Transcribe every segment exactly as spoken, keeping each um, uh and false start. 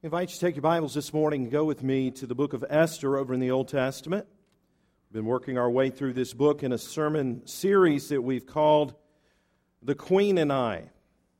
I invite you to take your Bibles this morning and go with me to the book of Esther over in the Old Testament. We've been working our way through this book in a sermon series that we've called The Queen and I.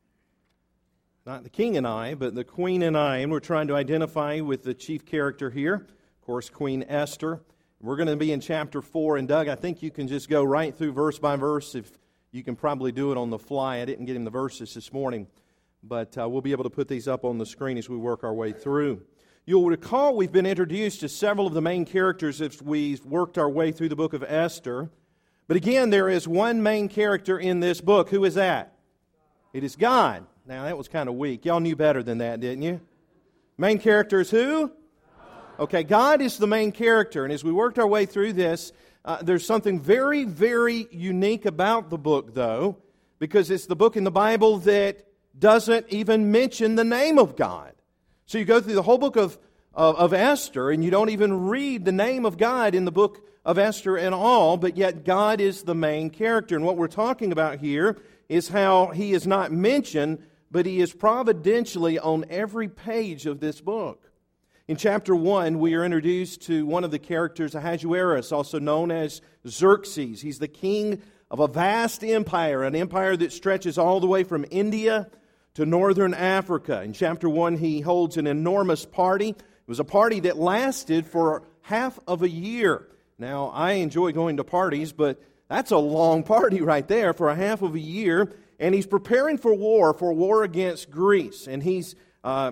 Not the King and I, but the Queen and I. And we're trying to identify with the chief character here, of course, Queen Esther. We're going to be in chapter four. And Doug, I think you can just go right through verse by verse. If you can probably do it on the fly. I didn't get him the verses this morning. But uh, we'll be able to put these up on the screen as we work our way through. You'll recall we've been introduced to several of the main characters as we've worked our way through the book of Esther. But again, there is one main character in this book. Who is that? It is God. Now, that was kind of weak. Y'all knew better than that, didn't you? Main character is who? Okay, God is the main character. And as we worked our way through this, uh, there's something very, very unique about the book, though, because it's the book in the Bible that doesn't even mention the name of God. So you go through the whole book of, of, of Esther, and you don't even read the name of God in the book of Esther at all, but yet God is the main character. And what we're talking about here is how He is not mentioned, but He is providentially on every page of this book. In chapter one, we are introduced to one of the characters, Ahasuerus, also known as Xerxes. He's the king of a vast empire, an empire that stretches all the way from India to northern Africa. In chapter one, he holds an enormous party. It was a party that lasted for half of a year. Now, I enjoy going to parties, but that's a long party right there for a half of a year. And he's preparing for war, for war against Greece. And he's uh,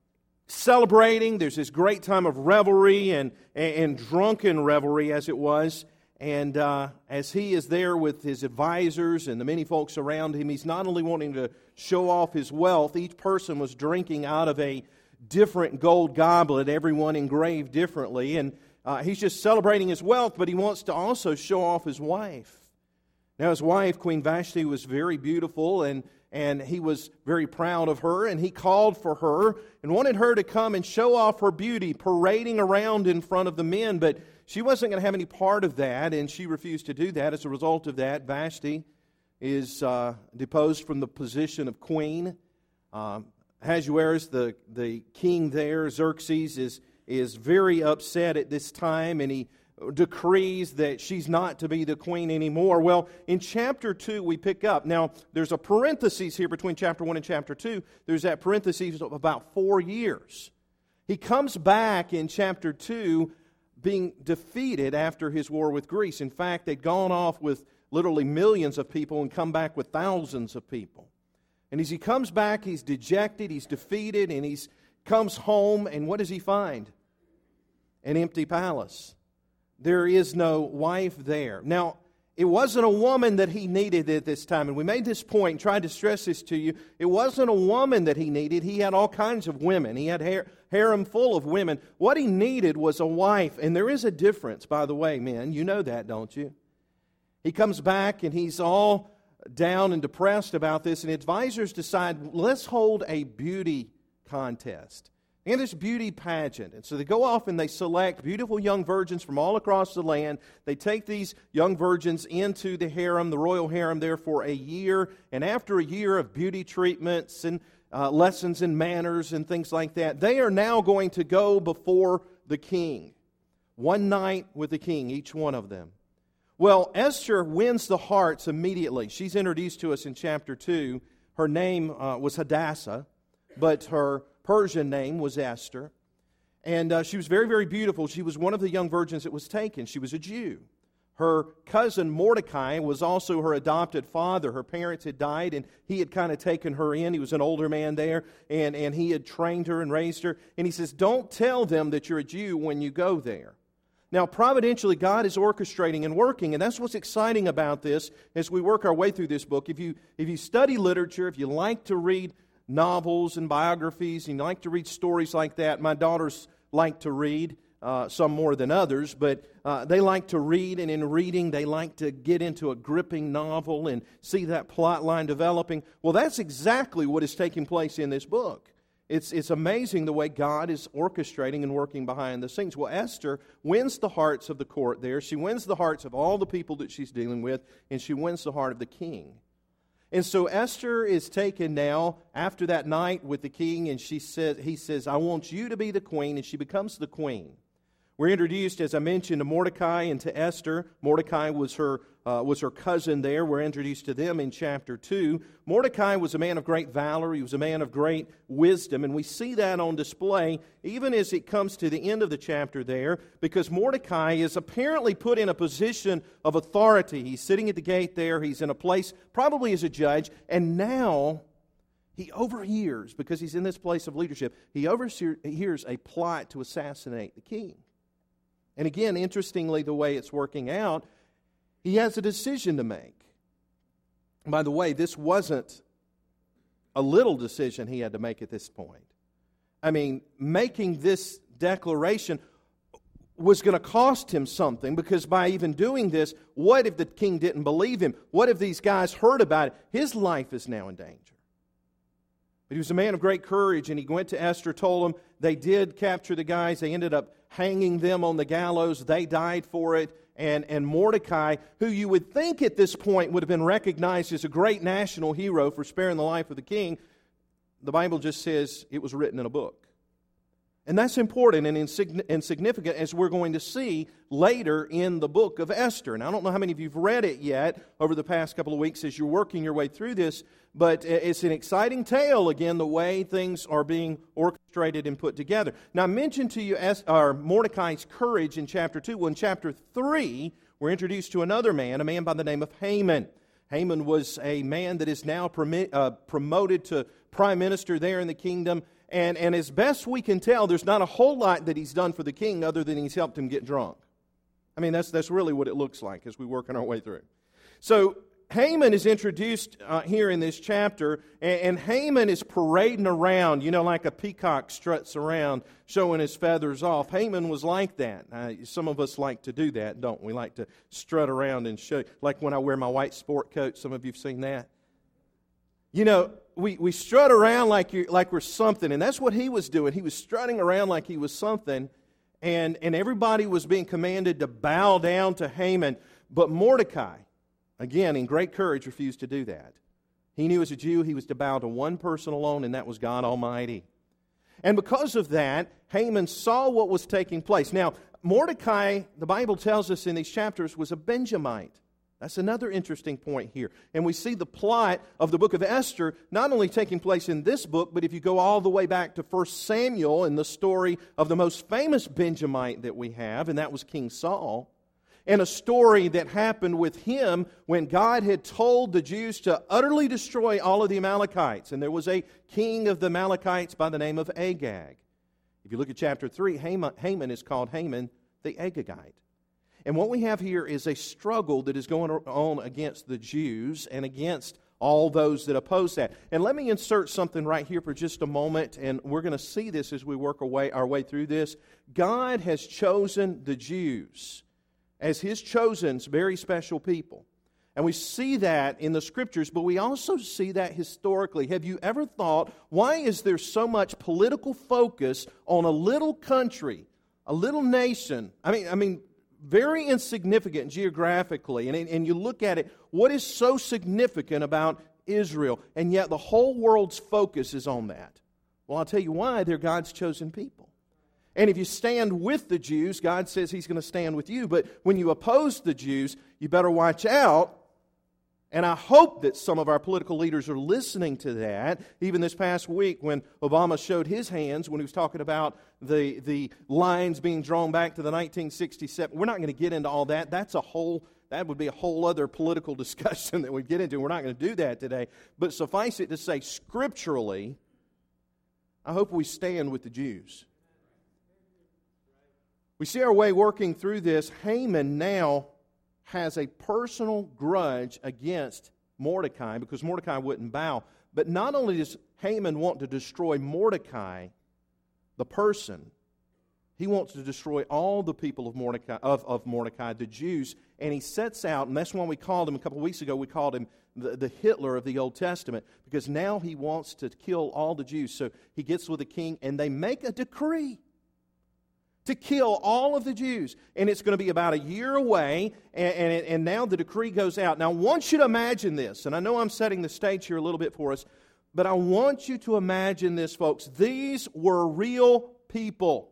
celebrating. There's this great time of revelry and, and, and drunken revelry, as it was. And uh, as he is there with his advisors and the many folks around him, he's not only wanting to show off his wealth. Each person was drinking out of a different gold goblet, everyone engraved differently. And uh, he's just celebrating his wealth, but he wants to also show off his wife. Now, his wife, Queen Vashti, was very beautiful, and, and he was very proud of her. And he called for her and wanted her to come and show off her beauty, parading around in front of the men. But she wasn't going to have any part of that, and she refused to do that. As a result of that, Vashti is uh, deposed from the position of queen. Um, Ahasuerus, the, the king there, Xerxes, is, is very upset at this time, and he decrees that she's not to be the queen anymore. Well, in chapter two, we pick up. Now, there's a parenthesis here between chapter one and chapter two. There's that parenthesis of about four years. He comes back in chapter two being defeated after his war with Greece. In fact, they'd gone off with literally millions of people and come back with thousands of people. And as he comes back, he's dejected, he's defeated, and he comes home, and what does he find? An empty palace. There is no wife there. Now, it wasn't a woman that he needed at this time, and we made this point and tried to stress this to you. It wasn't a woman that he needed. He had all kinds of women. He had har- harem full of women. What he needed was a wife, and there is a difference, by the way, men. You know that, don't you? He comes back, and he's all down and depressed about this, and advisors decide, let's hold a beauty contest. And this beauty pageant. And so they go off and they select beautiful young virgins from all across the land. They take these young virgins into the harem, the royal harem there for a year. And after a year of beauty treatments and uh, lessons in manners and things like that, they are now going to go before the king. One night with the king, each one of them. Well, Esther wins the hearts immediately. She's introduced to us in chapter two. Her name uh, was Hadassah, but her Persian name was Esther. And uh, she was very, very beautiful. She was one of the young virgins that was taken. She was a Jew. Her cousin Mordecai was also her adopted father. Her parents had died, and he had kind of taken her in. He was an older man there, and, and he had trained her and raised her. And he says, don't tell them that you're a Jew when you go there. Now, providentially, God is orchestrating and working, and that's what's exciting about this as we work our way through this book. If you, if you study literature, if you like to read novels and biographies, and you like to read stories like that. My daughters like to read, uh, some more than others, but uh, they like to read, and in reading, they like to get into a gripping novel and see that plot line developing. Well, that's exactly what is taking place in this book. It's, it's amazing the way God is orchestrating and working behind the scenes. Well, Esther wins the hearts of the court there. She wins the hearts of all the people that she's dealing with, and she wins the heart of the king. And so Esther is taken now after that night with the king, and she says, he says, I want you to be the queen, and she becomes the queen. We're introduced, as I mentioned, to Mordecai and to Esther. Mordecai was her uh, was her cousin there. We're introduced to them in chapter two. Mordecai was a man of great valor. He was a man of great wisdom, and we see that on display even as it comes to the end of the chapter there, because Mordecai is apparently put in a position of authority. He's sitting at the gate there. He's in a place probably as a judge, and now he overhears, because he's in this place of leadership, he overhears a plot to assassinate the king. And again, interestingly, the way it's working out, he has a decision to make. By the way, this wasn't a little decision he had to make at this point. I mean, making this declaration was going to cost him something, because by even doing this, what if the king didn't believe him? What if these guys heard about it? His life is now in danger. But he was a man of great courage, and he went to Esther, told them they did capture the guys. They ended up hanging them on the gallows. They died for it. And, and Mordecai, who you would think at this point would have been recognized as a great national hero for sparing the life of the king, the Bible just says it was written in a book. And that's important and insignificant, as we're going to see later in the book of Esther. And I don't know how many of you have read it yet over the past couple of weeks as you're working your way through this, but it's an exciting tale, again, the way things are being orchestrated and put together. Now, I mentioned to you uh, Mordecai's courage in chapter two. Well, in chapter three, we're introduced to another man, a man by the name of Haman. Haman was a man that is now prom- uh, promoted to prime minister there in the kingdom. And, and as best we can tell, there's not a whole lot that he's done for the king other than he's helped him get drunk. I mean, that's, that's really what it looks like as we work on our way through. So Haman is introduced uh, here in this chapter, and, and Haman is parading around, you know, like a peacock struts around, showing his feathers off. Haman was like that. Uh, some of us like to do that, don't we? Like to strut around and show, like when I wear my white sport coat. Some of you have seen that. You know, we, we strut around like you like we're something, and that's what he was doing. He was strutting around like he was something, and, and everybody was being commanded to bow down to Haman. But Mordecai, again, in great courage, refused to do that. He knew as a Jew he was to bow to one person alone, and that was God Almighty. And because of that, Haman saw what was taking place. Now, Mordecai, the Bible tells us in these chapters, was a Benjamite. That's another interesting point here. And we see the plot of the book of Esther not only taking place in this book, but if you go all the way back to First Samuel and the story of the most famous Benjamite that we have, and that was King Saul, and a story that happened with him when God had told the Jews to utterly destroy all of the Amalekites. And there was a king of the Amalekites by the name of Agag. If you look at chapter three, Haman, Haman is called Haman the Agagite. And what we have here is a struggle that is going on against the Jews and against all those that oppose that. And let me insert something right here for just a moment, and we're going to see this as we work our way, our way through this. God has chosen the Jews as His chosen, very special people. And we see that in the Scriptures, but we also see that historically. Have you ever thought, why is there so much political focus on a little country, a little nation? I mean, I mean, very insignificant geographically, and, and you look at it, what is so significant about Israel? And yet the whole world's focus is on that. Well, I'll tell you why. They're God's chosen people. And if you stand with the Jews, God says He's going to stand with you. But when you oppose the Jews, you better watch out. And I hope that some of our political leaders are listening to that. Even this past week when Obama showed his hands when he was talking about the, the lines being drawn back to the nineteen sixty-seven. We're not going to get into all that. That's a whole, that would be a whole other political discussion that we'd get into. We're not going to do that today. But suffice it to say, scripturally, I hope we stand with the Jews. We see our way working through this. Haman now has a personal grudge against Mordecai because Mordecai wouldn't bow. But not only does Haman want to destroy Mordecai, the person, he wants to destroy all the people of Mordecai, of, of Mordecai, the Jews, and he sets out, and that's why we called him, a couple of weeks ago, we called him the, the Hitler of the Old Testament, because now he wants to kill all the Jews. So he gets with the king, and they make a decree. to kill all of the Jews. And it's going to be about a year away, and, and, and now the decree goes out. Now, I want you to imagine this, and I know I'm setting the stage here a little bit for us, but I want you to imagine this, folks. These were real people.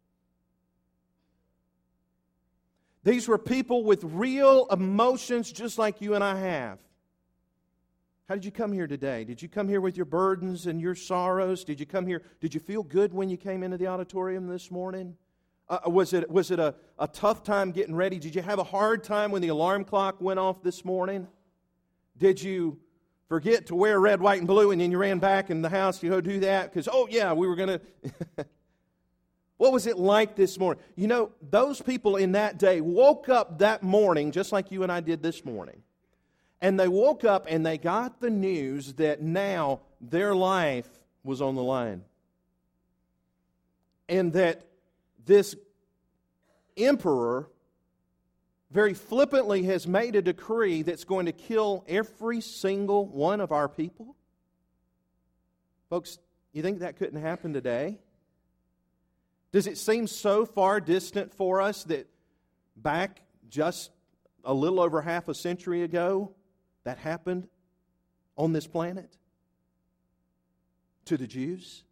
These were people with real emotions just like you and I have. How did you come here today? Did you come here with your burdens and your sorrows? Did you come here, did you feel good when you came into the auditorium this morning? Uh, was it, was it a, a tough time getting ready? Did you have a hard time when the alarm clock went off this morning? Did you forget to wear red, white, and blue and then you ran back in the house to go do that? Because, oh yeah, we were going to... What was it like this morning? You know, those people in that day woke up that morning just like you and I did this morning. And they woke up and they got the news that now their life was on the line. And that this emperor very flippantly has made a decree that's going to kill every single one of our people. Folks, you think that couldn't happen today? Does it seem so far distant for us that back just a little over half a century ago, that happened on this planet to the Jews?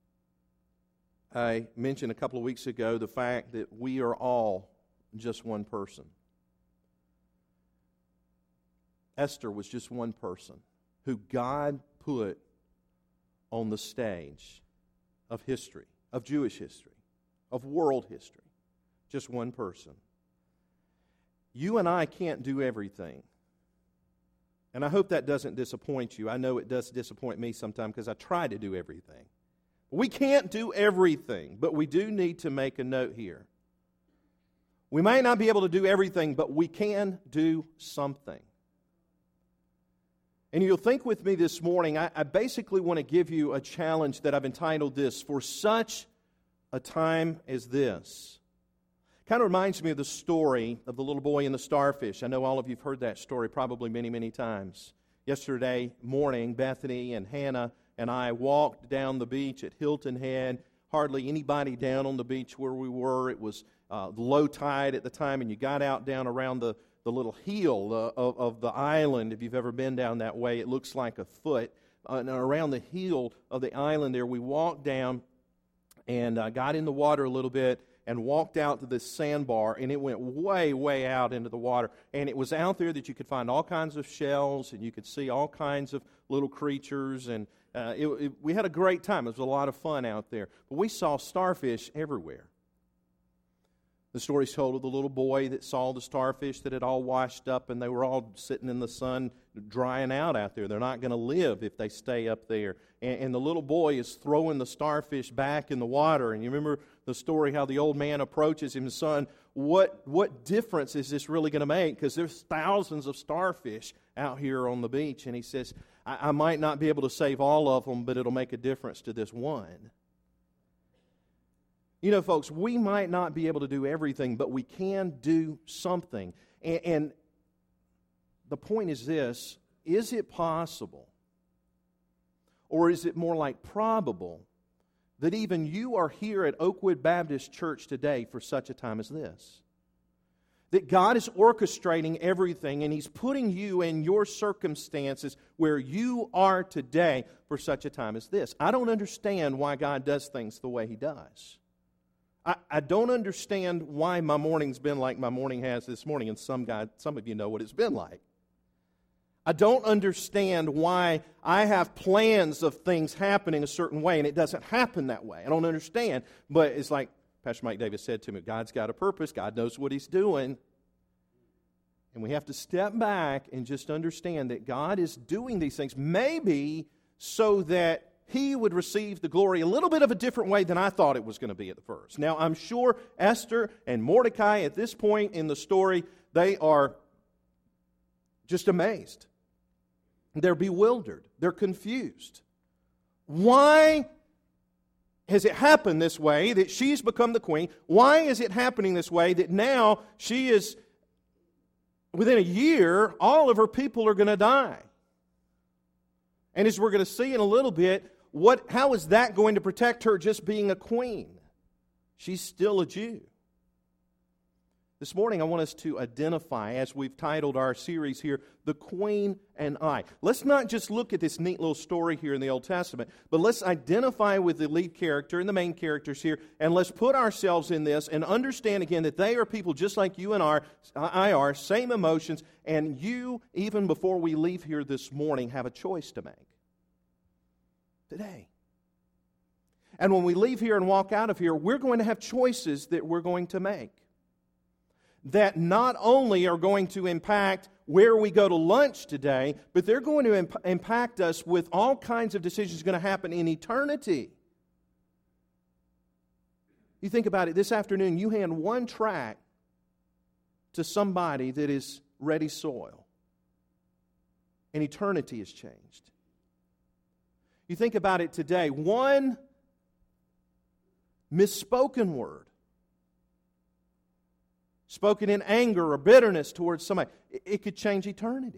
I mentioned a couple of weeks ago the fact that we are all just one person. Esther was just one person who God put on the stage of history, of Jewish history, of world history. Just one person. You and I can't do everything. And I hope that doesn't disappoint you. I know it does disappoint me sometimes because I try to do everything. We can't do everything, but we do need to make a note here. We may not be able to do everything, but we can do something. And you'll think with me this morning, I, I basically want to give you a challenge that I've entitled this, For Such a Time as This. Kind of reminds me of the story of the little boy and the starfish. I know all of you have heard that story probably many, many times. Yesterday morning, Bethany and Hannah and I walked down the beach at Hilton Head. Hardly anybody down on the beach where we were. It was uh, low tide at the time, and you got out down around the, the little heel uh, of, of the island. If you've ever been down that way, it looks like a foot. Uh, and around the heel of the island there, we walked down and uh, got in the water a little bit and walked out to this sandbar, and it went way, way out into the water. And it was out there that you could find all kinds of shells, and you could see all kinds of little creatures, and uh, it, it, we had a great time. It was a lot of fun out there. But we saw starfish everywhere. The story's told of the little boy that saw the starfish that had all washed up, and they were all sitting in the sun drying out out there. They're not going to live if they stay up there. And, and the little boy is throwing the starfish back in the water. And you remember the story how the old man approaches him, son, what, what difference is this really going to make? Because there's thousands of starfish out here on the beach. And he says, I, I might not be able to save all of them, but it'll make a difference to this one. You know, folks, we might not be able to do everything, but we can do something. And, and the point is this, is it possible, or is it more like probable, that even you are here at Oakwood Baptist Church today for such a time as this? That God is orchestrating everything, and He's putting you in your circumstances where you are today for such a time as this. I don't understand why God does things the way He does. I, I don't understand why my morning's been like my morning has this morning, and some guy, some of you know what it's been like. I don't understand why I have plans of things happening a certain way, and it doesn't happen that way. I don't understand, but it's like Pastor Mike Davis said to me, God's got a purpose, God knows what He's doing, and we have to step back and just understand that God is doing these things, maybe so that He would receive the glory a little bit of a different way than I thought it was going to be at the first. Now, I'm sure Esther and Mordecai at this point in the story, they are just amazed. They're bewildered. They're confused. Why has it happened this way that she's become the queen? Why is it happening this way that now she is, within a year, all of her people are going to die? And as we're going to see in a little bit, What? How is that going to protect her just being a queen? She's still a Jew. This morning I want us to identify, as we've titled our series here, The Queen and I. Let's not just look at this neat little story here in the Old Testament, but let's identify with the lead character and the main characters here, and let's put ourselves in this and understand again that they are people just like you and I are, same emotions, and you, even before we leave here this morning, have a choice to make today. And when we leave here and walk out of here, we're going to have choices that we're going to make that not only are going to impact where we go to lunch today, but they're going to imp- impact us with all kinds of decisions going to happen in eternity. You think about it, this afternoon you hand one tract to somebody that is ready soil, and eternity has changed. You think about it today, one misspoken word, spoken in anger or bitterness towards somebody, it could change eternity.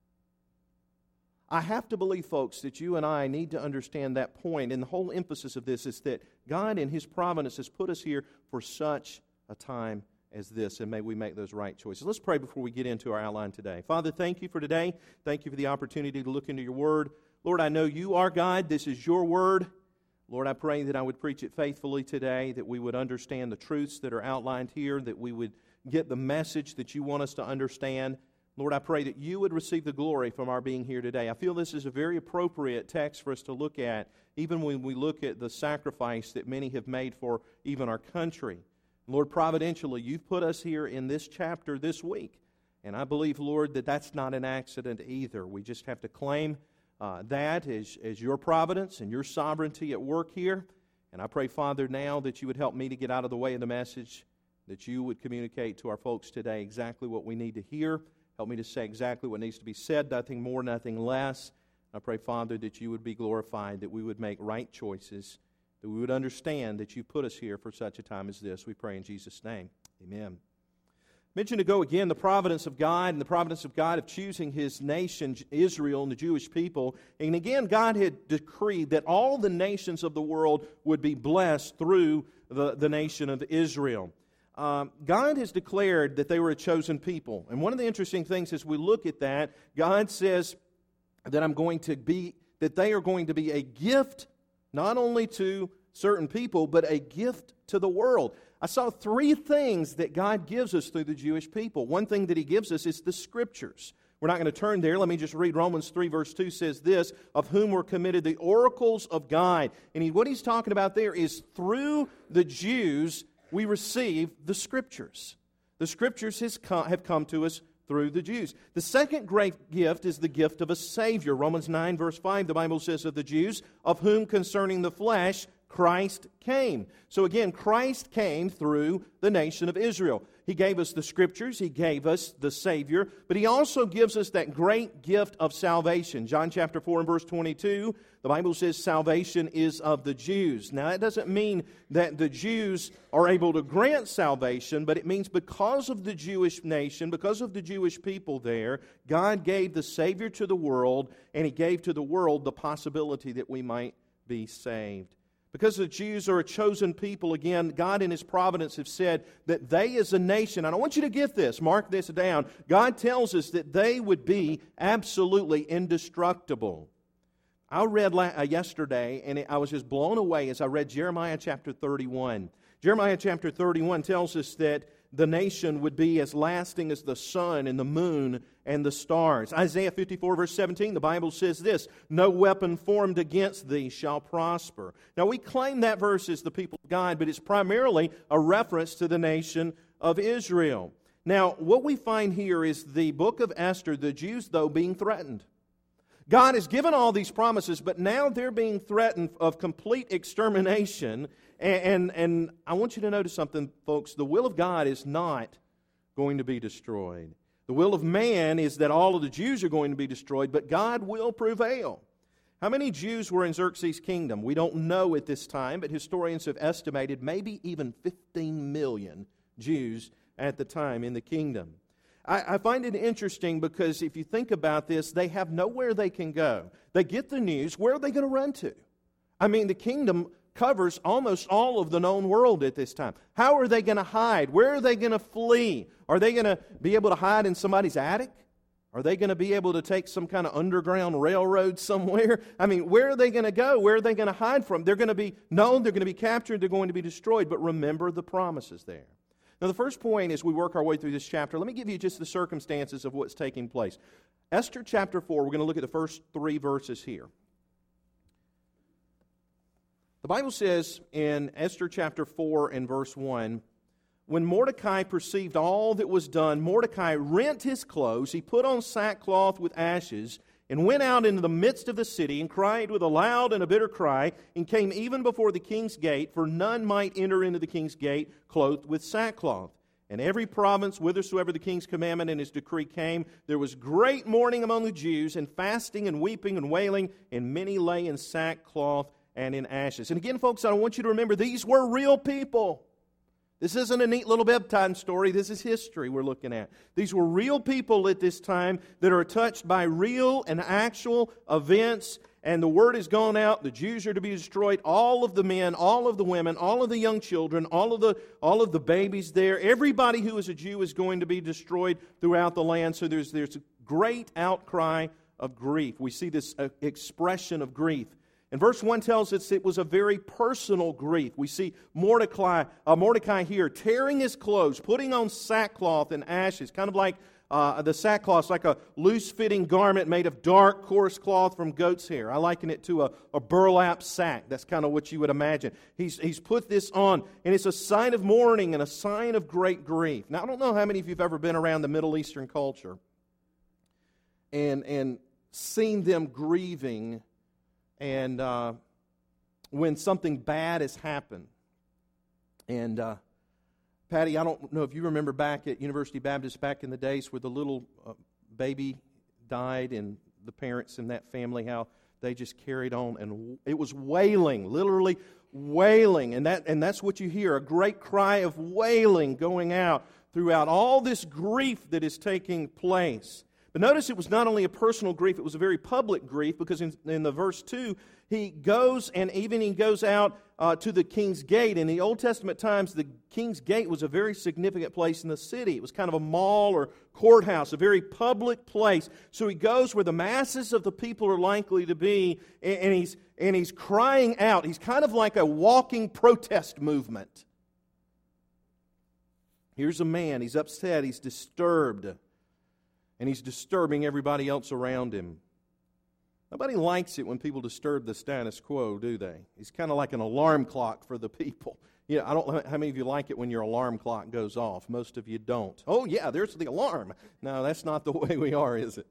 I have to believe, folks, that you and I need to understand that point, and the whole emphasis of this is that God in His providence has put us here for such a time as this, and may we make those right choices. Let's pray before we get into our outline today. Father, thank you for today. Thank you for the opportunity to look into your Word. Lord, I know you are God. This is your Word. Lord, I pray that I would preach it faithfully today, that we would understand the truths that are outlined here, that we would get the message that you want us to understand. Lord, I pray that you would receive the glory from our being here today. I feel this is a very appropriate text for us to look at, even when we look at the sacrifice that many have made for even our country. Lord, providentially, you've put us here in this chapter this week. And I believe, Lord, that that's not an accident either. We just have to claim uh, that as, as your providence and your sovereignty at work here. And I pray, Father, now that you would help me to get out of the way of the message, that you would communicate to our folks today exactly what we need to hear. Help me to say exactly what needs to be said, nothing more, nothing less. I pray, Father, that you would be glorified, that we would make right choices, that we would understand that you put us here for such a time as this. We pray in Jesus' name. Amen. Mentioned ago again the providence of God and the providence of God of choosing His nation, Israel, and the Jewish people. And again, God had decreed that all the nations of the world would be blessed through the, the nation of Israel. Um, God has declared that they were a chosen people. And one of the interesting things as we look at that, God says that I'm going to be, that they are going to be a gift not only to certain people, but a gift to the world. I saw three things that God gives us through the Jewish people. One thing that He gives us is the Scriptures. We're not going to turn there. Let me just read Romans three, verse two says this, of whom were committed the oracles of God. And he, what he's talking about there is through the Jews, we receive the Scriptures. The Scriptures has come, have come to us through the Jews. The second great gift is the gift of a Savior. Romans nine, verse five, the Bible says of the Jews, of whom concerning the flesh Christ came. So again, Christ came through the nation of Israel. He gave us the Scriptures, He gave us the Savior, but He also gives us that great gift of salvation. John chapter four and verse twenty-two, the Bible says salvation is of the Jews. Now that doesn't mean that the Jews are able to grant salvation, but it means because of the Jewish nation, because of the Jewish people there, God gave the Savior to the world, and He gave to the world the possibility that we might be saved. Because the Jews are a chosen people, again, God in His providence have said that they as a nation, and I want you to get this, mark this down, God tells us that they would be absolutely indestructible. I read la- uh, yesterday, and it, I was just blown away as I read Jeremiah chapter thirty-one. Jeremiah chapter thirty-one tells us that the nation would be as lasting as the sun and the moon and the stars. Isaiah fifty-four verse seventeen, the Bible says this, no weapon formed against thee shall prosper. Now we claim that verse as the people of God, but it's primarily a reference to the nation of Israel. Now what we find here is the book of Esther, the Jews though being threatened. God has given all these promises, but now they're being threatened of complete extermination. And, and, and I want you to notice something, folks. The will of God is not going to be destroyed. The will of man is that all of the Jews are going to be destroyed, but God will prevail. How many Jews were in Xerxes' kingdom? We don't know at this time, but historians have estimated maybe even fifteen million Jews at the time in the kingdom. I, I find it interesting because if you think about this, they have nowhere they can go. They get the news. Where are they going to run to? I mean, the kingdom covers almost all of the known world at this time. How are they going to hide? Where are they going to flee? Are they going to be able to hide in somebody's attic? Are they going to be able to take some kind of underground railroad somewhere? I mean, where are they going to go? Where are they going to hide from? They're going to be known, they're going to be captured, they're going to be destroyed. But remember the promises there. Now, the first point as we work our way through this chapter, let me give you just the circumstances of what's taking place. Esther chapter four, we're going to look at the first three verses here. The Bible says in Esther chapter four and verse one, when Mordecai perceived all that was done, Mordecai rent his clothes, he put on sackcloth with ashes, and went out into the midst of the city, and cried with a loud and a bitter cry, and came even before the king's gate, for none might enter into the king's gate clothed with sackcloth. And every province, whithersoever the king's commandment and his decree came, there was great mourning among the Jews, and fasting and weeping and wailing, and many lay in sackcloth and in ashes. And again, folks, I want you to remember, these were real people. This isn't a neat little bedtime story. This is history we're looking at. These were real people at this time that are touched by real and actual events. And the word has gone out. The Jews are to be destroyed. All of the men, all of the women, all of the young children, all of the, all of the babies there. Everybody who is a Jew is going to be destroyed throughout the land. So there's, there's a great outcry of grief. We see this uh, expression of grief. And verse one tells us it was a very personal grief. We see Mordecai, uh, Mordecai here tearing his clothes, putting on sackcloth and ashes, kind of like uh, the sackcloth, like a loose-fitting garment made of dark, coarse cloth from goat's hair. I liken it to a, a burlap sack. That's kind of what you would imagine. He's, he's put this on, and it's a sign of mourning and a sign of great grief. Now, I don't know how many of you have ever been around the Middle Eastern culture and, and seen them grieving. And uh, when something bad has happened. And uh, Patty, I don't know if you remember back at University Baptist back in the days where the little uh, baby died and the parents in that family, how they just carried on. And it was wailing, literally wailing. And that and that's what you hear, a great cry of wailing going out throughout all this grief that is taking place. But notice it was not only a personal grief, it was a very public grief, because in, in the verse two, he goes and even he goes out uh, to the king's gate. In the Old Testament times, the king's gate was a very significant place in the city. It was kind of a mall or courthouse, a very public place. So he goes where the masses of the people are likely to be, and, and he's and he's crying out. He's kind of like a walking protest movement. Here's a man, he's upset, he's disturbed. And he's disturbing everybody else around him. Nobody likes it when people disturb the status quo, do they? He's kind of like an alarm clock for the people. Yeah, I don't know how many of you like it when your alarm clock goes off. Most of you don't. Oh, yeah, there's the alarm. No, that's not the way we are, is it?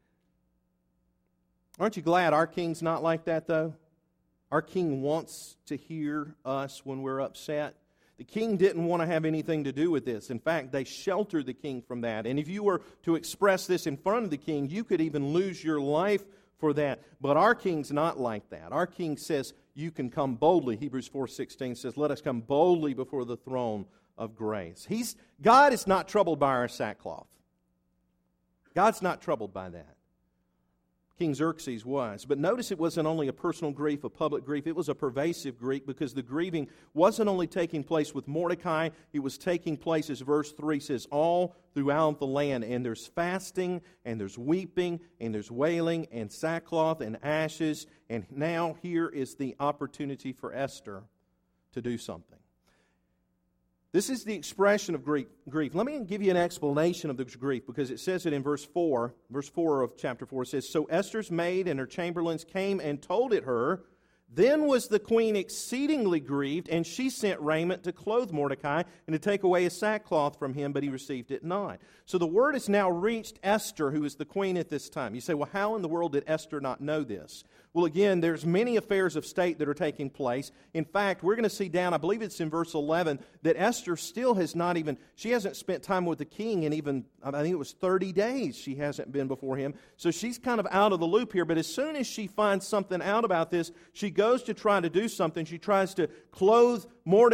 Aren't you glad our king's not like that, though? Our king wants to hear us when we're upset. The king didn't want to have anything to do with this. In fact, they sheltered the king from that. And if you were to express this in front of the king, you could even lose your life for that. But our king's not like that. Our king says, you can come boldly. Hebrews four sixteen says, let us come boldly before the throne of grace. He's, God is not troubled by our sackcloth. God's not troubled by that. King Xerxes was. But notice it wasn't only a personal grief, a public grief. It was a pervasive grief, because the grieving wasn't only taking place with Mordecai. It was taking place, as verse three says, all throughout the land. And there's fasting, and there's weeping, and there's wailing, and sackcloth, and ashes. And now here is the opportunity for Esther to do something. This is the expression of grief. Let me give you an explanation of this grief, because it says it in verse four. Verse four of chapter four says, so Esther's maid and her chamberlains came and told it her. Then was the queen exceedingly grieved, and she sent raiment to clothe Mordecai and to take away his sackcloth from him, but he received it not. So the word has now reached Esther, who is the queen at this time. You say, well, how in the world did Esther not know this? Well, again, there's many affairs of state that are taking place. In fact, we're going to see down, I believe it's in verse eleven, that Esther still has not even, she hasn't spent time with the king in even, I think it was thirty days she hasn't been before him. So she's kind of out of the loop here. But as soon as she finds something out about this, she goes to try to do something. She tries to clothe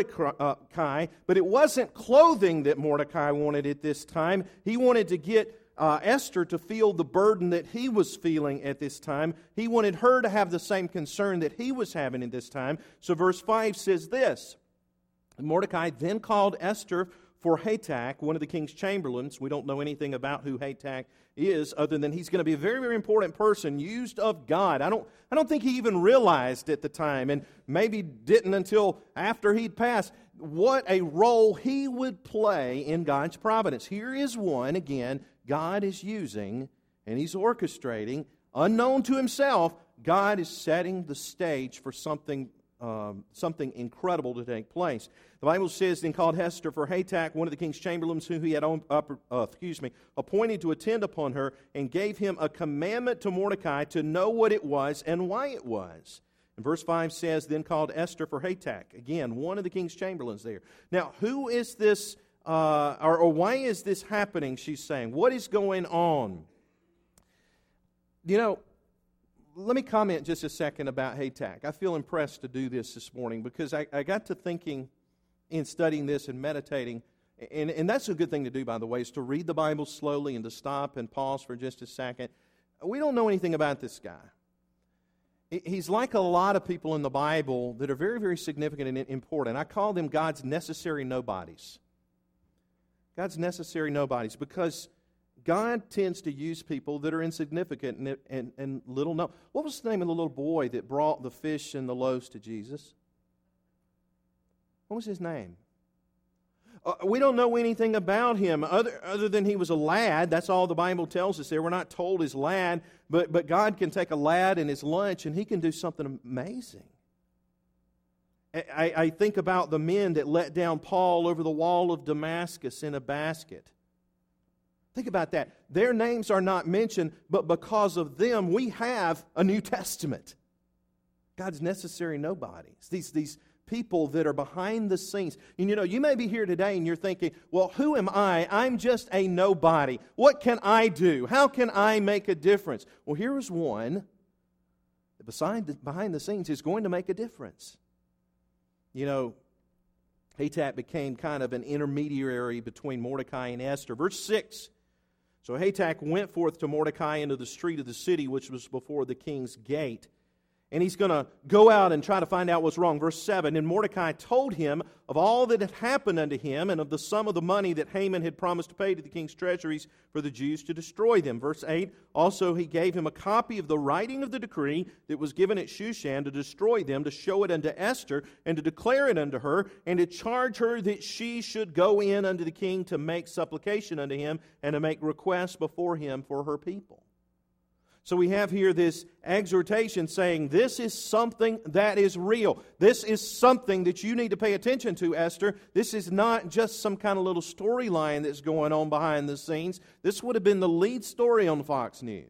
Mordecai, but it wasn't clothing that Mordecai wanted at this time. He wanted to get uh, Esther to feel the burden that he was feeling at this time. He wanted her to have the same concern that he was having at this time. So verse five says this, Mordecai then called Esther for Hatak, one of the king's chamberlains. We don't know anything about who Hatak is, other than he's going to be a very, very important person, used of God. I don't, I don't think he even realized at the time, and maybe didn't until after he'd passed, what a role he would play in God's providence. Here is one, again, God is using, and he's orchestrating, unknown to himself. God is setting the stage for something Um, something incredible to take place. The Bible says, then called Esther for Hatak, one of the king's chamberlains, who he had on, up, uh, excuse me, appointed to attend upon her, and gave him a commandment to Mordecai to know what it was and why it was. And verse five says, then called Esther for Hatak. Again, one of the king's chamberlains there. Now, who is this, uh, or, or why is this happening, she's saying? What is going on? You know, let me comment just a second about Hatak. I feel impressed to do this this morning because I, I got to thinking in studying this and meditating, and, and that's a good thing to do, by the way, is to read the Bible slowly and to stop and pause for just a second. We don't know anything about this guy. He's like a lot of people in the Bible that are very, very significant and important. I call them God's necessary nobodies. God's necessary nobodies because God tends to use people that are insignificant and, and, and little known. What was the name of the little boy that brought the fish and the loaves to Jesus? What was his name? Uh, we don't know anything about him other, other than he was a lad. That's all the Bible tells us there. We're not told his lad, but, but God can take a lad and his lunch and he can do something amazing. I, I think about the men that let down Paul over the wall of Damascus in a basket. Think about that. Their names are not mentioned, but because of them, we have a New Testament. God's necessary nobodies. These, these people that are behind the scenes. And you know, you may be here today and you're thinking, well, who am I? I'm just a nobody. What can I do? How can I make a difference? Well, here is one that beside the, behind the scenes is going to make a difference. You know, Hatak became kind of an intermediary between Mordecai and Esther. Verse six. So Hatak went forth to Mordecai into the street of the city, which was before the king's gate. And he's going to go out and try to find out what's wrong. Verse seven, and Mordecai told him of all that had happened unto him and of the sum of the money that Haman had promised to pay to the king's treasuries for the Jews to destroy them. Verse eight, also he gave him a copy of the writing of the decree that was given at Shushan to destroy them, to show it unto Esther, and to declare it unto her, and to charge her that she should go in unto the king to make supplication unto him, and to make requests before him for her people. So we have here this exhortation saying this is something that is real. This is something that you need to pay attention to, Esther. This is not just some kind of little storyline that's going on behind the scenes. This would have been the lead story on Fox News.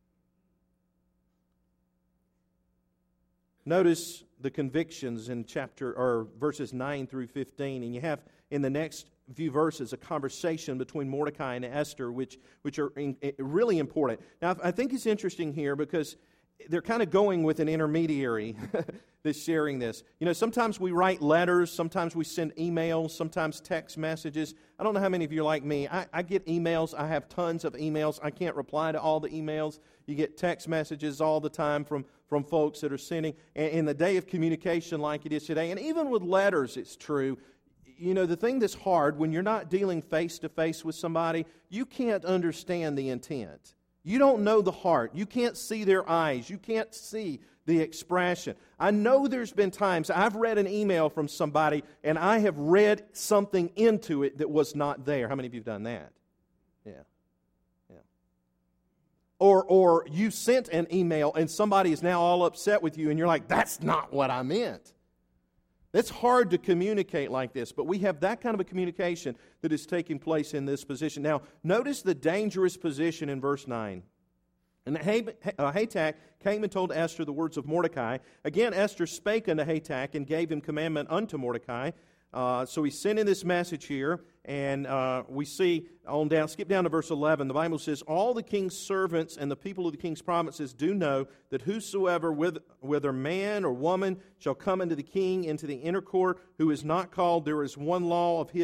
Notice the convictions in chapter or verses nine through fifteen, and you have in the next few verses a conversation between Mordecai and Esther, which which are in, really important. Now, I think it's interesting here because they're kind of going with an intermediary that's sharing this. You know, sometimes we write letters, sometimes we send emails, sometimes text messages. I don't know how many of you are like me. I, I get emails. I have tons of emails. I can't reply to all the emails. You get text messages all the time from, from folks that are sending. And in the day of communication like it is today, and even with letters, it's true. You know, the thing that's hard when you're not dealing face-to-face with somebody, you can't understand the intent. You don't know the heart. You can't see their eyes. You can't see the expression. I know there's been times I've read an email from somebody and I have read something into it that was not there. How many of you have done that? Yeah. Yeah. Or, or you sent an email and somebody is now all upset with you and you're like, that's not what I meant. It's hard to communicate like this, but we have that kind of a communication that is taking place in this position. Now, notice the dangerous position in verse nine. And Hatak came and told Esther the words of Mordecai. Again, Esther spake unto Hatak and gave him commandment unto Mordecai. Uh, so he sent in this message here, and uh, we see on down, skip down to verse eleven, the Bible says, all the king's servants and the people of the king's provinces do know that whosoever, whether man or woman, shall come unto the king into the inner court, who is not called, there is one law of his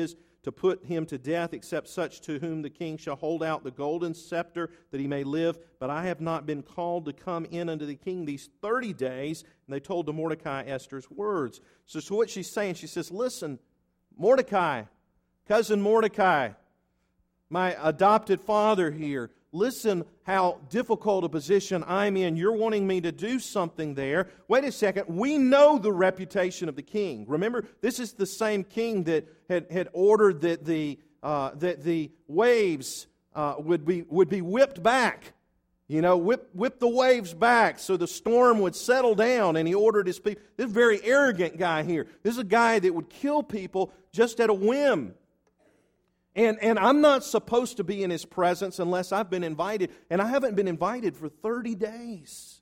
to put him to death, except such to whom the king shall hold out the golden scepter, that he may live. But I have not been called to come in unto the king these thirty days. And they told to Mordecai Esther's words. So, so what she's saying, she says, listen, Mordecai, cousin Mordecai, my adopted father here, listen how difficult a position I'm in. You're wanting me to do something there. Wait a second. We know the reputation of the king. Remember, this is the same king that had, had ordered that the uh, that the waves uh, would be would be whipped back. You know, whip whip the waves back so the storm would settle down. And he ordered his people. This very arrogant guy here. This is a guy that would kill people just at a whim. And, and I'm not supposed to be in his presence unless I've been invited. And I haven't been invited for thirty days.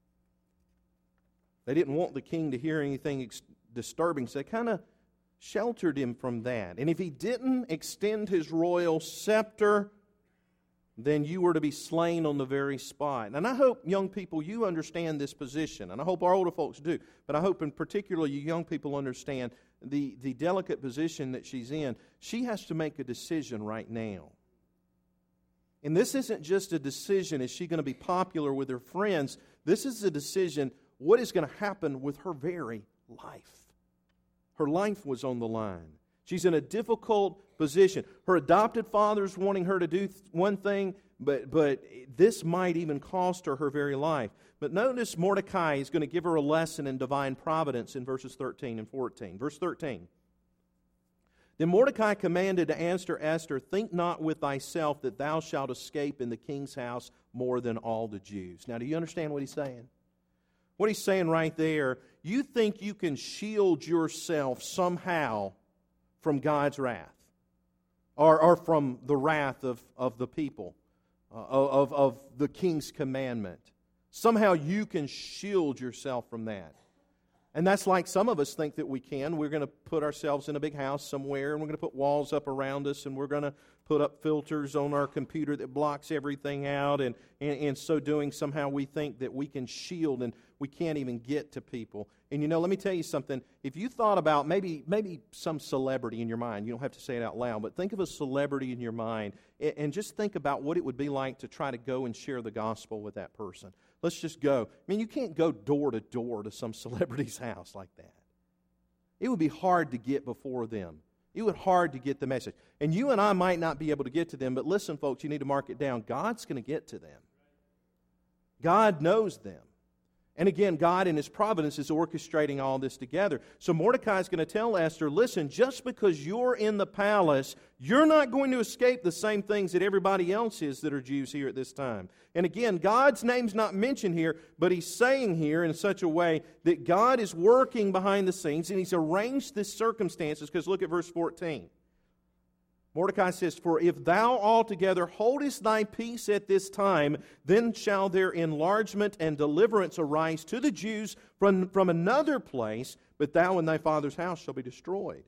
They didn't want the king to hear anything ex- disturbing, so they kind of sheltered him from that. And if he didn't extend his royal scepter, then you were to be slain on the very spot. And I hope, young people, you understand this position. And I hope our older folks do. But I hope in particular you young people understand the, the delicate position that she's in. She has to make a decision right now. And this isn't just a decision, is she going to be popular with her friends? This is a decision, what is going to happen with her very life? Her life was on the line. She's in a difficult position. Her adopted father's wanting her to do one thing, but, but this might even cost her her very life. But notice Mordecai is going to give her a lesson in divine providence in verses thirteen and fourteen. Verse thirteen. Then Mordecai commanded to answer Esther, think not with thyself that thou shalt escape in the king's house more than all the Jews. Now, do you understand what he's saying? What he's saying right there, you think you can shield yourself somehow from God's wrath, or, or from the wrath of, of the people, uh, of, of the king's commandment. Somehow you can shield yourself from that. And that's like some of us think that we can. We're going to put ourselves in a big house somewhere, and we're going to put walls up around us, and we're going to put up filters on our computer that blocks everything out, and in so doing, somehow we think that we can shield, and we can't even get to people. And you know, let me tell you something. If you thought about maybe maybe some celebrity in your mind, you don't have to say it out loud, but think of a celebrity in your mind, and just think about what it would be like to try to go and share the gospel with that person. Let's just go. I mean, you can't go door to door to some celebrity's house like that. It would be hard to get before them. It would be hard to get the message. And you and I might not be able to get to them, but listen, folks, you need to mark it down. God's going to get to them. God knows them. And again, God in His providence is orchestrating all this together. So Mordecai is going to tell Esther, listen, just because you're in the palace, you're not going to escape the same things that everybody else is that are Jews here at this time. And again, God's name's not mentioned here, but He's saying here in such a way that God is working behind the scenes, and He's arranged this circumstances, because look at verse fourteen. Mordecai says, for if thou altogether holdest thy peace at this time, then shall their enlargement and deliverance arise to the Jews from, from another place, but thou and thy father's house shall be destroyed.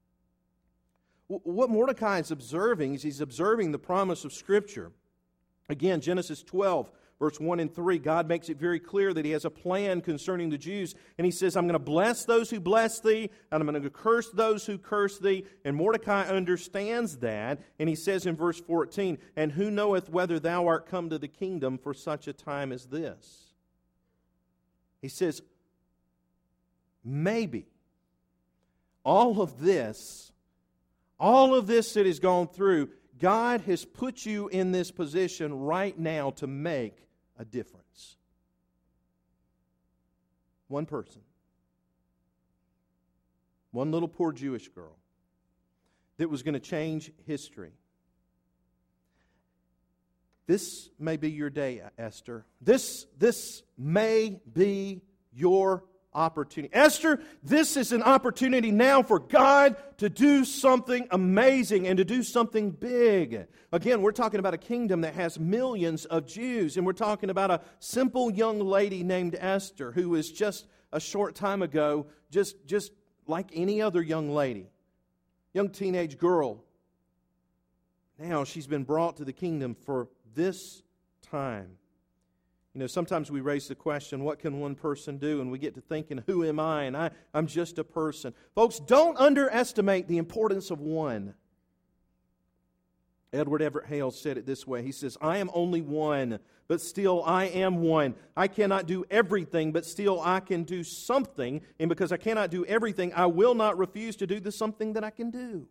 What Mordecai is observing is he's observing the promise of Scripture. Again, Genesis twelve, verse one and three, God makes it very clear that He has a plan concerning the Jews. And He says, I'm going to bless those who bless thee, and I'm going to curse those who curse thee. And Mordecai understands that. And he says in verse fourteen, and who knoweth whether thou art come to the kingdom for such a time as this? He says, maybe all of this, all of this that has gone through, God has put you in this position right now to make a difference. One person. One little poor Jewish girl that was going to change history. This may be your day, Esther. This, this may be your opportunity. Esther, this is an opportunity now for God to do something amazing and to do something big. Again, we're talking about a kingdom that has millions of Jews, and we're talking about a simple young lady named Esther who was just a short time ago just, just like any other young lady, young teenage girl. Now she's been brought to the kingdom for this time. You know, sometimes we raise the question, what can one person do? And we get to thinking, who am I? And I, I'm just a person. Folks, don't underestimate the importance of one. Edward Everett Hale said it this way. He says, I am only one, but still I am one. I cannot do everything, but still I can do something. And because I cannot do everything, I will not refuse to do the something that I can do.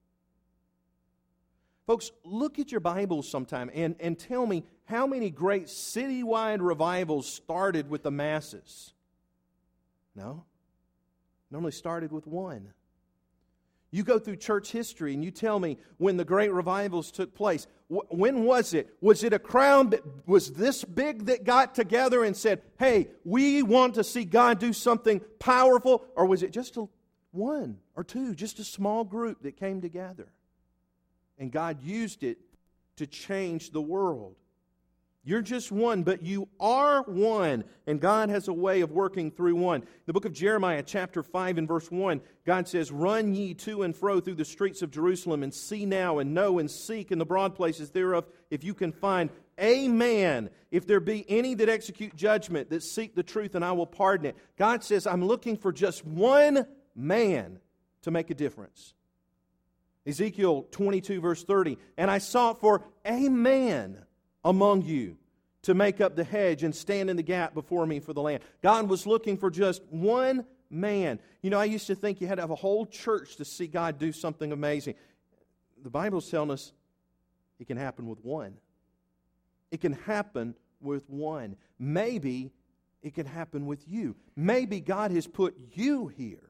Folks, look at your Bibles sometime and, and tell me how many great citywide revivals started with the masses. No. Normally started with one. You go through church history and you tell me when the great revivals took place. Wh- when was it? Was it a crowd that was this big that got together and said, hey, we want to see God do something powerful? Or was it just a one or two, just a small group that came together? And God used it to change the world. You're just one, but you are one. And God has a way of working through one. The book of Jeremiah, chapter five and verse one, God says, Run ye to and fro through the streets of Jerusalem, and see now, and know, and seek in the broad places thereof, if you can find a man, if there be any that execute judgment, that seek the truth, and I will pardon it. God says, I'm looking for just one man to make a difference. Ezekiel twenty-two, verse thirty, And I sought for a man among you to make up the hedge and stand in the gap before me for the land. God was looking for just one man. You know, I used to think you had to have a whole church to see God do something amazing. The Bible's telling us it can happen with one. It can happen with one. Maybe it can happen with you. Maybe God has put you here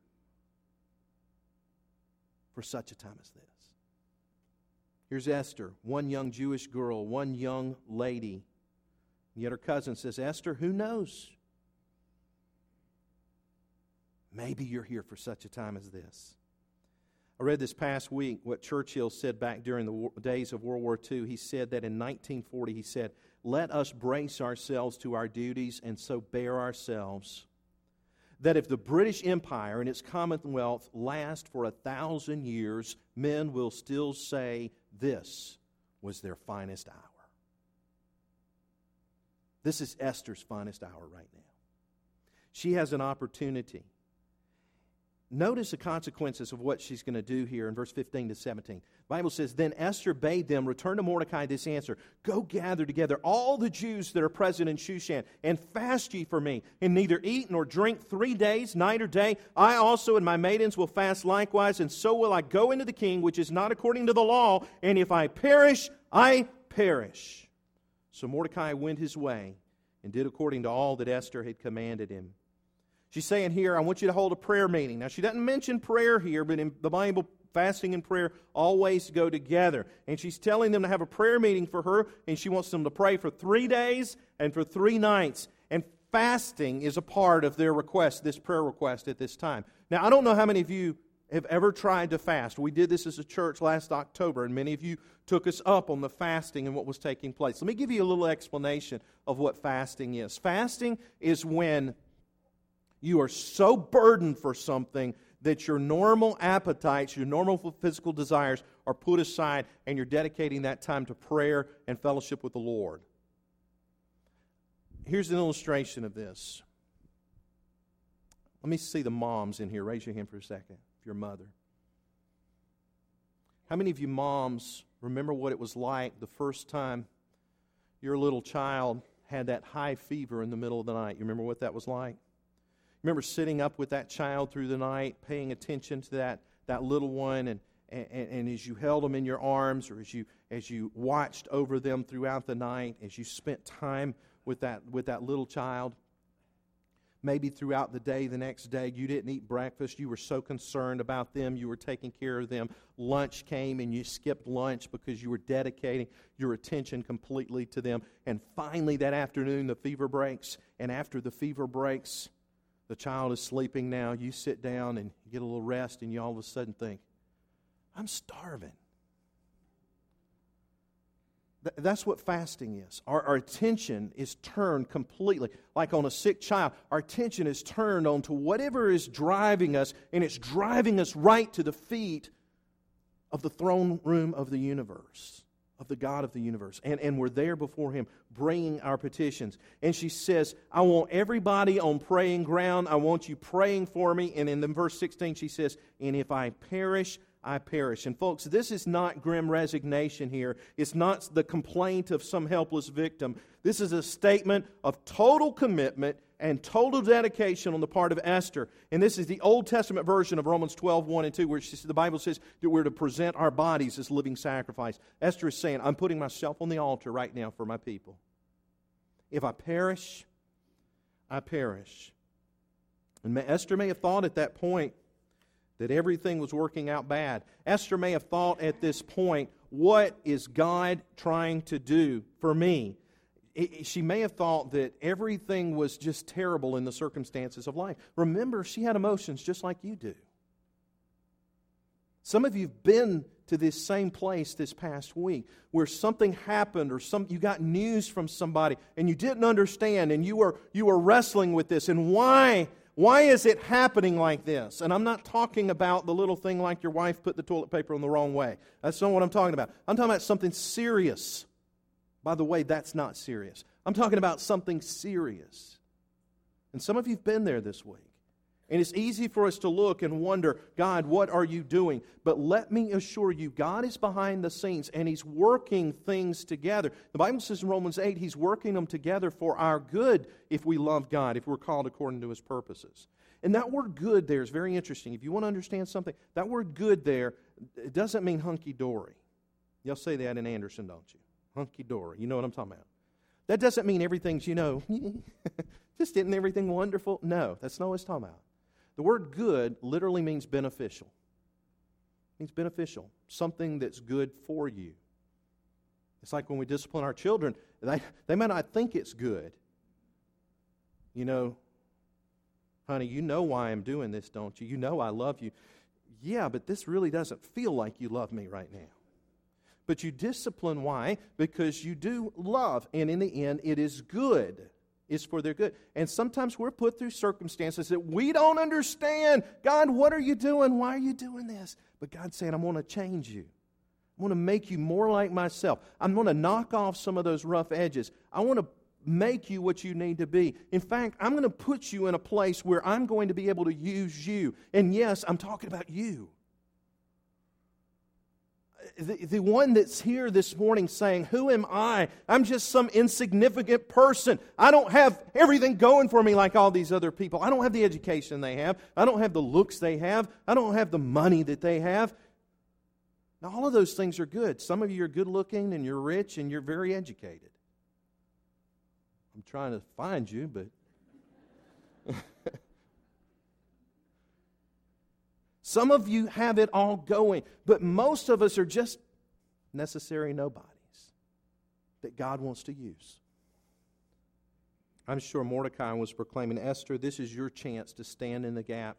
for such a time as this. Here's Esther, one young Jewish girl, one young lady. And yet her cousin says, Esther, who knows? Maybe you're here for such a time as this. I read this past week what Churchill said back during the war, days of World War Two. He said that in nineteen forty, he said, let us brace ourselves to our duties and so bear ourselves, that if the British Empire and its Commonwealth last for a thousand years, men will still say this was their finest hour. This is Esther's finest hour right now. She has an opportunity. Notice the consequences of what she's going to do here in verse fifteen to seventeen. The Bible says, Then Esther bade them return to Mordecai this answer. Go gather together all the Jews that are present in Shushan, and fast ye for me, and neither eat nor drink three days, night or day. I also and my maidens will fast likewise, and so will I go into the king, which is not according to the law, and if I perish, I perish. So Mordecai went his way and did according to all that Esther had commanded him. She's saying here, I want you to hold a prayer meeting. Now, she doesn't mention prayer here, but in the Bible, fasting and prayer always go together. And she's telling them to have a prayer meeting for her, and she wants them to pray for three days and for three nights. And fasting is a part of their request, this prayer request at this time. Now, I don't know how many of you have ever tried to fast. We did this as a church last October, and many of you took us up on the fasting and what was taking place. Let me give you a little explanation of what fasting is. Fasting is when you are so burdened for something that your normal appetites, your normal physical desires are put aside, and you're dedicating that time to prayer and fellowship with the Lord. Here's an illustration of this. Let me see the moms in here. Raise your hand for a second if you're a mother. How many of you moms remember what it was like the first time your little child had that high fever in the middle of the night? You remember what that was like? Remember sitting up with that child through the night, paying attention to that, that little one, and, and, and as you held them in your arms, or as you as you watched over them throughout the night, as you spent time with that with that little child. Maybe throughout the day, the next day, you didn't eat breakfast. You were so concerned about them. You were taking care of them. Lunch came and you skipped lunch because you were dedicating your attention completely to them. And finally, that afternoon, the fever breaks. And after the fever breaks, the child is sleeping now. You sit down and you get a little rest, and you all of a sudden think, I'm starving. That's what fasting is. Our, our attention is turned completely, like on a sick child. Our attention is turned onto whatever is driving us, and it's driving us right to the feet of the throne room of the universe, of the God of the universe. And, and we're there before Him, bringing our petitions. And she says, I want everybody on praying ground. I want you praying for me. And in the verse sixteen, she says, and if I perish, I perish. And folks, this is not grim resignation here. It's not the complaint of some helpless victim. This is a statement of total commitment and total dedication on the part of Esther. And this is the Old Testament version of Romans twelve, one and two, where the Bible says that we're to present our bodies as living sacrifice. Esther is saying, I'm putting myself on the altar right now for my people. If I perish, I perish. And Esther may have thought at that point that everything was working out bad. Esther may have thought at this point, what is God trying to do for me? She may have thought that everything was just terrible in the circumstances of life. Remember, she had emotions just like you do. Some of you have been to this same place this past week where something happened or some you got news from somebody and you didn't understand and you were you were wrestling with this. And why Why is it happening like this? And I'm not talking about the little thing like your wife put the toilet paper on the wrong way. That's not what I'm talking about. I'm talking about something serious. By the way, that's not serious. I'm talking about something serious. And some of you have been there this week. And it's easy for us to look and wonder, God, what are you doing? But let me assure you, God is behind the scenes and He's working things together. The Bible says in Romans eight, He's working them together for our good if we love God, if we're called according to His purposes. And that word good there is very interesting. If you want to understand something, that word good there, it doesn't mean hunky-dory. Y'all say that in Anderson, don't you? Hunky-dory. You know what I'm talking about. That doesn't mean everything's, you know, just isn't everything wonderful? No, that's not what it's talking about. The word good literally means beneficial. It means beneficial. Something that's good for you. It's like when we discipline our children, they, they might not think it's good. You know, honey, you know why I'm doing this, don't you? You know I love you. Yeah, but this really doesn't feel like you love me right now. But you discipline, why? Because you do love, and in the end, it is good. Is for their good. And sometimes we're put through circumstances that we don't understand. God, what are you doing? Why are you doing this? But God's saying, I'm going to change you. I'm going to make you more like myself. I'm going to knock off some of those rough edges. I want to make you what you need to be. In fact, I'm going to put you in a place where I'm going to be able to use you. And yes, I'm talking about you. The, the one that's here this morning saying, who am I? I'm just some insignificant person. I don't have everything going for me like all these other people. I don't have the education they have. I don't have the looks they have. I don't have the money that they have. Now, all of those things are good. Some of you are good looking and you're rich and you're very educated. I'm trying to find you, but... Some of you have it all going, but most of us are just necessary nobodies that God wants to use. I'm sure Mordecai was proclaiming, Esther, this is your chance to stand in the gap.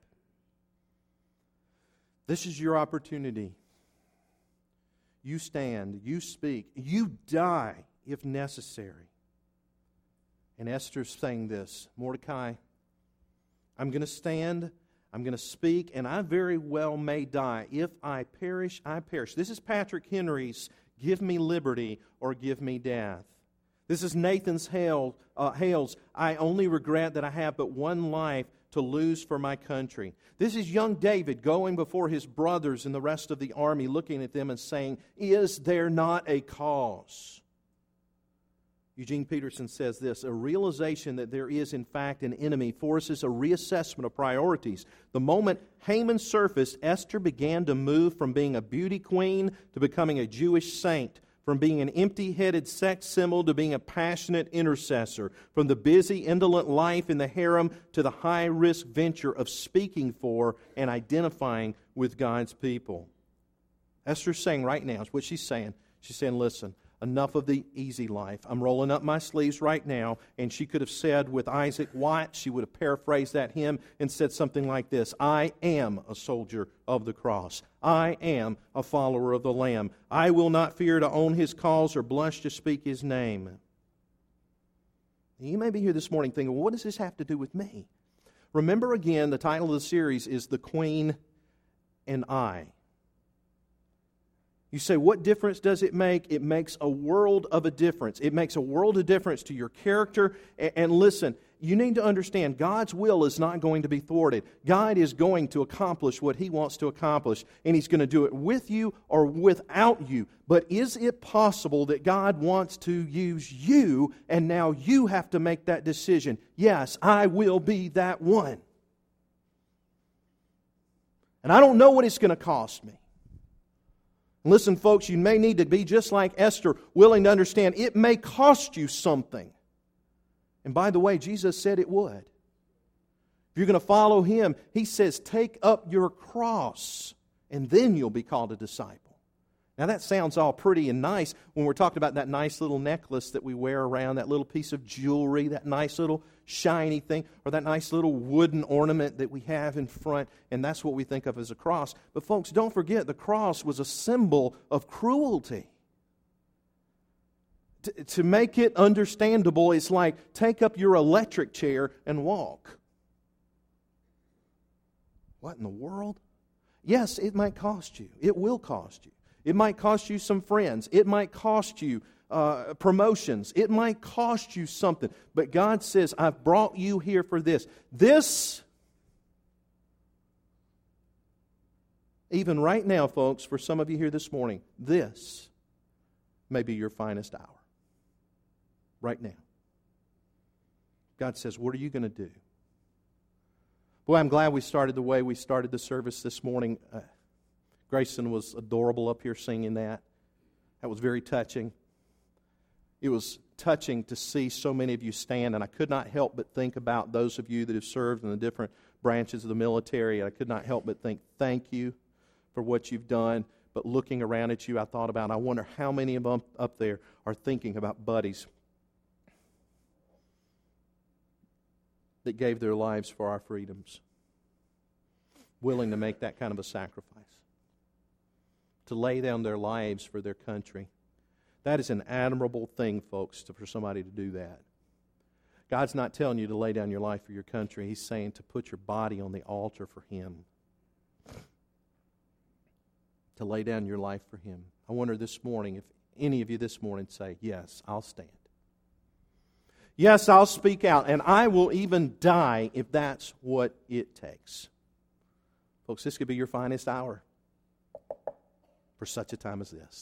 This is your opportunity. You stand, you speak, you die if necessary. And Esther's saying this, Mordecai, I'm going to stand, I'm going to speak, and I very well may die. If I perish, I perish. This is Patrick Henry's give me liberty or give me death. This is Nathan's Hale, uh, Hale's I only regret that I have but one life to lose for my country. This is young David going before his brothers and the rest of the army, looking at them and saying, is there not a cause? Eugene Peterson says this, a realization that there is in fact an enemy forces a reassessment of priorities. The moment Haman surfaced, Esther began to move from being a beauty queen to becoming a Jewish saint, from being an empty-headed sex symbol to being a passionate intercessor, from the busy, indolent life in the harem to the high-risk venture of speaking for and identifying with God's people. Esther's saying right now, is what she's saying. She's saying, listen, enough of the easy life. I'm rolling up my sleeves right now. And she could have said with Isaac Watts, she would have paraphrased that hymn and said something like this, I am a soldier of the cross. I am a follower of the Lamb. I will not fear to own His cause or blush to speak His name. You may be here this morning thinking, well, what does this have to do with me? Remember again, the title of the series is The Queen and I. You say, what difference does it make? It makes a world of a difference. It makes a world of difference to your character. And, and listen, you need to understand God's will is not going to be thwarted. God is going to accomplish what He wants to accomplish, and He's going to do it with you or without you. But is it possible that God wants to use you, and now you have to make that decision? Yes, I will be that one. And I don't know what it's going to cost me. Listen, folks, you may need to be just like Esther, willing to understand it may cost you something. And by the way, Jesus said it would. If you're going to follow Him, He says, take up your cross, and then you'll be called a disciple. Now that sounds all pretty and nice when we're talking about that nice little necklace that we wear around, that little piece of jewelry, that nice little shiny thing, or that nice little wooden ornament that we have in front, and that's what we think of as a cross. But folks, don't forget, the cross was a symbol of cruelty. To, to make it understandable, it's like take up your electric chair and walk. What in the world? Yes, it might cost you. It will cost you. It might cost you some friends. It might cost you uh, promotions. It might cost you something. But God says, I've brought you here for this. This, even right now, folks, for some of you here this morning, this may be your finest hour. Right now. God says, what are you going to do? Boy, I'm glad we started the way we started the service this morning. Uh, Grayson was adorable up here singing that. That was very touching. It was touching to see so many of you stand, and I could not help but think about those of you that have served in the different branches of the military. I could not help but think, thank you for what you've done. But looking around at you, I thought about, I wonder how many of them up there are thinking about buddies that gave their lives for our freedoms, willing to make that kind of a sacrifice, to lay down their lives for their country. That is an admirable thing, folks, to, for somebody to do that. God's not telling you to lay down your life for your country. He's saying to put your body on the altar for Him, to lay down your life for Him. I wonder this morning if any of you this morning say, yes, I'll stand. Yes, I'll speak out, and I will even die if that's what it takes. Folks, this could be your finest hour for such a time as this.